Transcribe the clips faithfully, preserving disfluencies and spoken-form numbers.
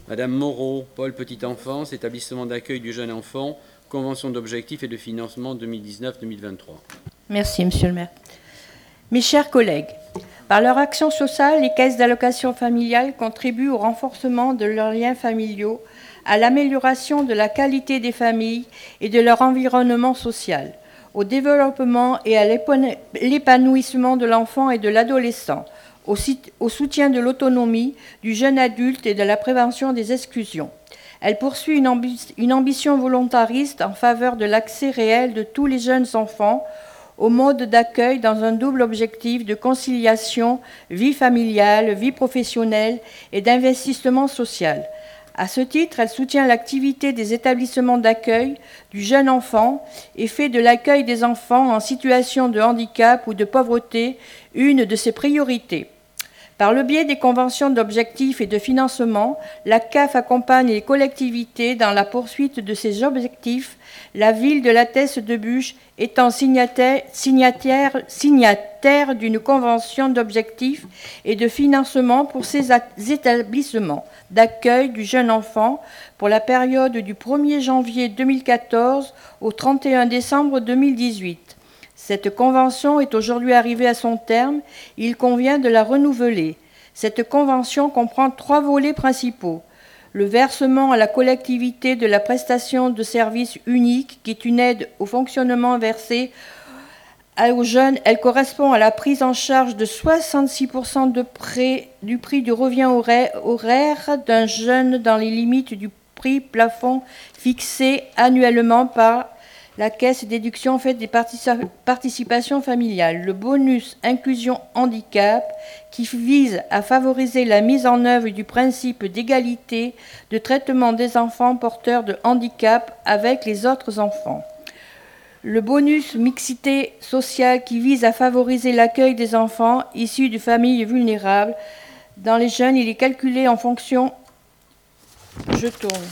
Madame Moreau, Pôle Petite Enfance, établissement d'accueil du jeune enfant, convention d'objectifs et de financement deux mille dix-neuf deux mille vingt-trois. Merci, Monsieur le maire. Mes chers collègues, par leur action sociale, les caisses d'allocation familiale contribuent au renforcement de leurs liens familiaux, à l'amélioration de la qualité des familles et de leur environnement social, au développement et à l'épanouissement de l'enfant et de l'adolescent, au soutien de l'autonomie du jeune adulte et de la prévention des exclusions. Elle poursuit une, ambi- une ambition volontariste en faveur de l'accès réel de tous les jeunes enfants au mode d'accueil dans un double objectif de conciliation, vie familiale, vie professionnelle et d'investissement social. À ce titre, elle soutient l'activité des établissements d'accueil du jeune enfant et fait de l'accueil des enfants en situation de handicap ou de pauvreté une de ses priorités. Par le biais des conventions d'objectifs et de financement, la C A F accompagne les collectivités dans la poursuite de ces objectifs, la ville de La Teste-de-Buch étant signataire, signataire, signataire d'une convention d'objectifs et de financement pour ces établissements d'accueil du jeune enfant pour la période du premier janvier deux mille quatorze au trente et un décembre deux mille dix-huit. Cette convention est aujourd'hui arrivée à son terme, il convient de la renouveler. Cette convention comprend trois volets principaux. Le versement à la collectivité de la prestation de services unique, qui est une aide au fonctionnement versée aux jeunes. Elle correspond à la prise en charge de soixante-six pour cent de prêt, du prix du revient horaire d'un jeune dans les limites du prix plafond fixé annuellement par la caisse déduction faite des participations familiales, le bonus inclusion handicap qui vise à favoriser la mise en œuvre du principe d'égalité de traitement des enfants porteurs de handicap avec les autres enfants. Le bonus mixité sociale qui vise à favoriser l'accueil des enfants issus de familles vulnérables. Dans les jeunes, il est calculé en fonction... Je tourne.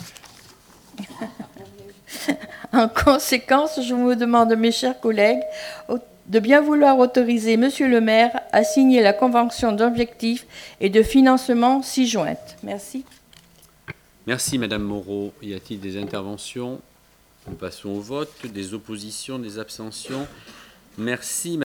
En conséquence, je vous demande, mes chers collègues, de bien vouloir autoriser Monsieur le maire à signer la convention d'objectifs et de financement ci-jointe. Merci. Merci Madame Moreau. Y a-t-il des interventions? Nous passons au vote. Des oppositions, des abstentions? Merci.